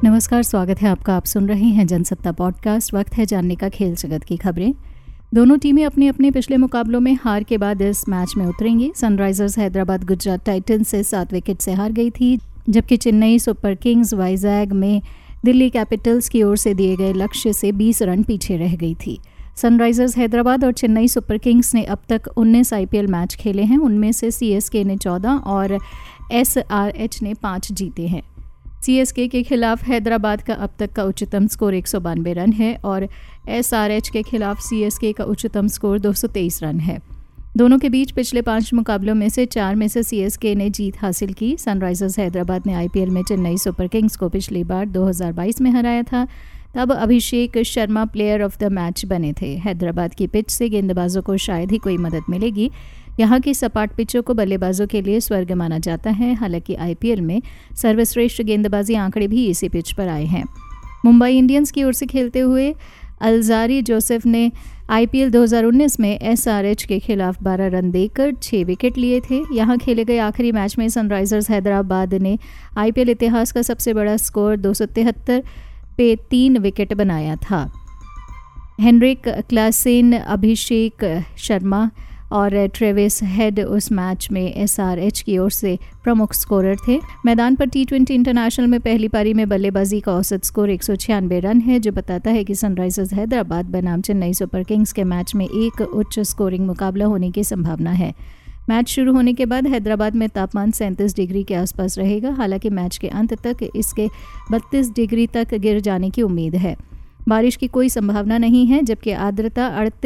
नमस्कार, स्वागत है आपका। आप सुन रहे हैं जनसत्ता पॉडकास्ट। वक्त है जानने का खेल जगत की खबरें। दोनों टीमें अपने अपने पिछले मुकाबलों में हार के बाद इस मैच में उतरेंगी। सनराइजर्स हैदराबाद गुजरात टाइटंस से 7 विकेट से हार गई थी, जबकि चेन्नई सुपर किंग्स वाइजैग में दिल्ली कैपिटल्स की ओर से दिए गए लक्ष्य से 20 रन पीछे रह गई थी। सनराइजर्स हैदराबाद और चेन्नई सुपर किंग्स ने अब तक 19 IPL मैच खेले हैं। उनमें से CSK ने 14 और SRH ने 5 जीते हैं। CSK के खिलाफ हैदराबाद का अब तक का उच्चतम स्कोर 192 रन है और SRH के खिलाफ CSK का उच्चतम स्कोर 223 रन है। दोनों के बीच पिछले 5 मुकाबलों में से 4 में से CSK ने जीत हासिल की। सनराइजर्स हैदराबाद ने IPL में चेन्नई सुपर किंग्स को पिछली बार 2022 में हराया था। तब Abhishek Sharma player of the match बने थे। हैदराबाद की पिच से गेंदबाजों को शायद ही कोई मदद मिलेगी। यहाँ की सपाट पिचों को बल्लेबाजों के लिए स्वर्ग माना जाता है। हालांकि IPL में सर्वश्रेष्ठ गेंदबाजी आंकड़े भी इसी पिच पर आए हैं। मुंबई इंडियंस की ओर से खेलते हुए अल्जारी जोसेफ ने IPL 2019 में SRH के खिलाफ 12 रन देकर 6 विकेट लिए थे। यहाँ खेले गए आखिरी मैच में सनराइजर्स हैदराबाद ने IPL इतिहास का सबसे बड़ा स्कोर 273 पे 3 विकेट बनाया था। हेनरिक क्लासेन, अभिषेक शर्मा और ट्रेविस हेड उस मैच में SRH की ओर से प्रमुख स्कोरर थे। मैदान पर T20 इंटरनेशनल में पहली पारी में बल्लेबाजी का औसत स्कोर 196 रन है, जो बताता है कि सनराइजर्स हैदराबाद बनाम चेन्नई सुपर किंग्स के मैच में एक उच्च स्कोरिंग मुकाबला होने की संभावना है। मैच शुरू होने के बाद हैदराबाद में तापमान 37 डिग्री के आसपास रहेगा। हालांकि मैच के अंत तक इसके 32 डिग्री तक गिर जाने की उम्मीद है। बारिश की कोई संभावना नहीं है, जबकि आर्द्रता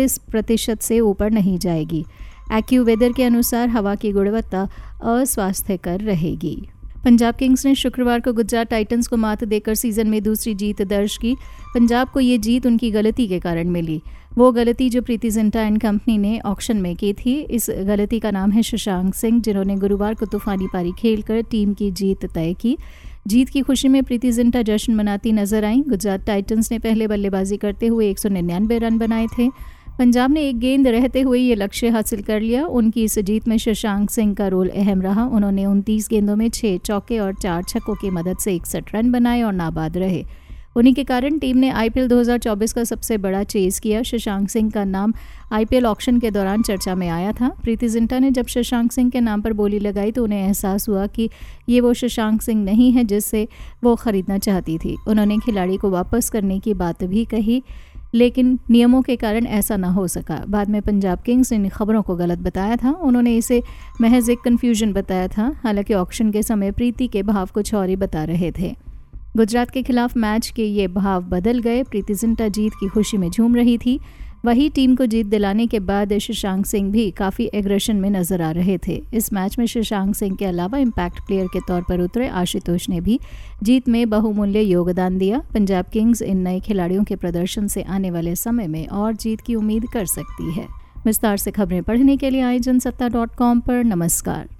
38% से ऊपर नहीं जाएगी। एक्यूवेदर के अनुसार हवा की गुणवत्ता अस्वास्थ्यकर रहेगी। पंजाब किंग्स ने शुक्रवार को गुजरात टाइटंस को मात देकर सीजन में दूसरी जीत दर्ज की। पंजाब को ये जीत उनकी गलती के कारण मिली, वो गलती जो प्रीति जिंटा एंड कंपनी ने ऑक्शन में की थी। इस गलती का नाम है शशांक सिंह, जिन्होंने गुरुवार को तूफानी पारी खेलकर टीम की जीत तय की। जीत की खुशी में प्रीति जिंटा जश्न मनाती नजर आईं। गुजरात टाइटंस ने पहले बल्लेबाजी करते हुए 199 रन बनाए थे। पंजाब ने एक गेंद रहते हुए ये लक्ष्य हासिल कर लिया। उनकी इस जीत में शशांक सिंह का रोल अहम रहा। उन्होंने 29 गेंदों में 6 चौके और 4 छक्कों की मदद से 61 रन बनाए और नाबाद रहे। उन्हीं के कारण टीम ने IPL 2024 का सबसे बड़ा चेज किया। शशांक सिंह का नाम IPL ऑक्शन के दौरान चर्चा में आया था। प्रीति जिंटा ने जब शशांक सिंह के नाम पर बोली लगाई तो उन्हें एहसास हुआ कि ये वो शशांक सिंह नहीं है जिससे वो खरीदना चाहती थी। उन्होंने खिलाड़ी को वापस करने की बात भी कही, लेकिन नियमों के कारण ऐसा ना हो सका। बाद में पंजाब किंग्स ने इन खबरों को गलत बताया था। उन्होंने इसे महज एक कन्फ्यूजन बताया था। हालांकि ऑक्शन के समय प्रीति के भाव कुछ और ही बता रहे थे। गुजरात के खिलाफ मैच के ये भाव बदल गए। प्रीति जिंटा जीत की खुशी में झूम रही थी। वही टीम को जीत दिलाने के बाद शशांक सिंह भी काफ़ी एग्रेशन में नजर आ रहे थे। इस मैच में शशांक सिंह के अलावा इम्पैक्ट प्लेयर के तौर पर उतरे आशुतोष ने भी जीत में बहुमूल्य योगदान दिया। पंजाब किंग्स इन नए खिलाड़ियों के प्रदर्शन से आने वाले समय में और जीत की उम्मीद कर सकती है। विस्तार से खबरें पढ़ने के लिए आए जनसत्ता.com पर। नमस्कार।